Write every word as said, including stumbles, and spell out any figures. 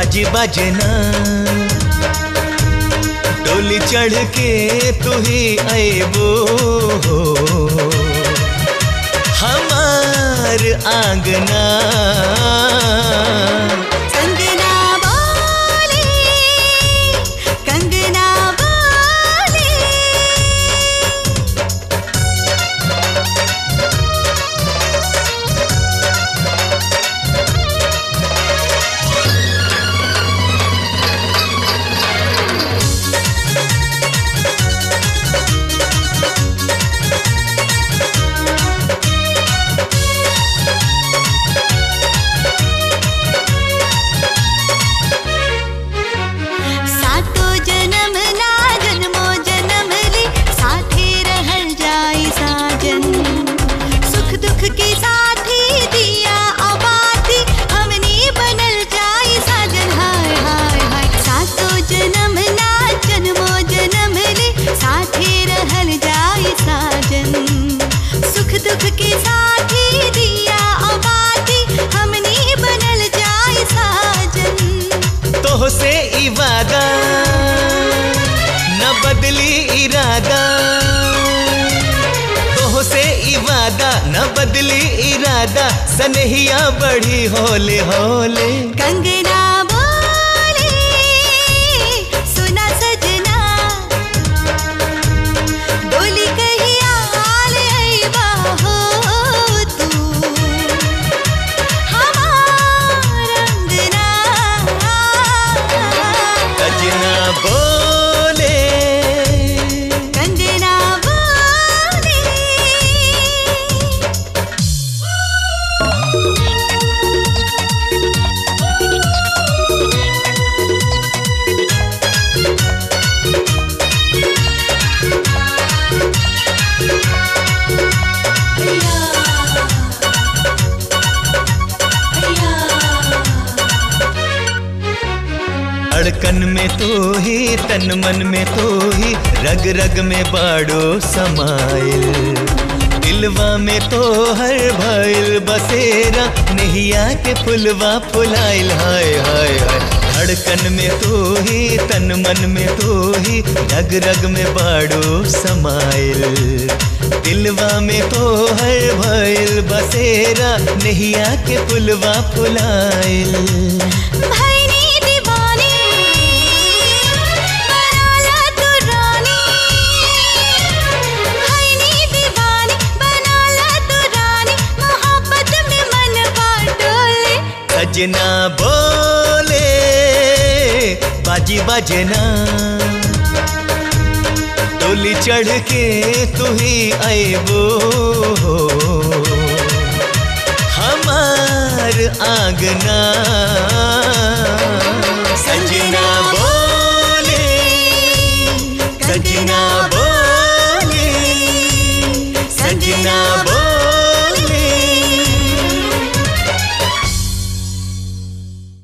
बाजी बजना डोली चढ़ के तू ही आएबो हमार आंगना। कंगना बोले कंगना बोले दुख के साथी दिया आबादी हमने बनल जाए साजन। तोह से इवादा न बदली इरादा तोह से इवादा न बदली इरादा सनहिया बढ़ी होले होले। कंगना बोले सुना सजना डोली कहिया बोले कंगना बोले धड़कन में तो ही तन मन में तो ही रग रग में बाड़ो समाइल दिलवा में तो हर भइल बसेरा नैया के फुलवा फुलाइल। हाय हाय हाय धड़कन में तो ही तन मन में तो ही रग रग में बाड़ो समाइल दिलवा में तो हर भइल बसेरा नैया के फुलवा फुलाइल। सजना बोले बाजी बजना डोली चढ़ के तू ही आएबो हमार आंगना।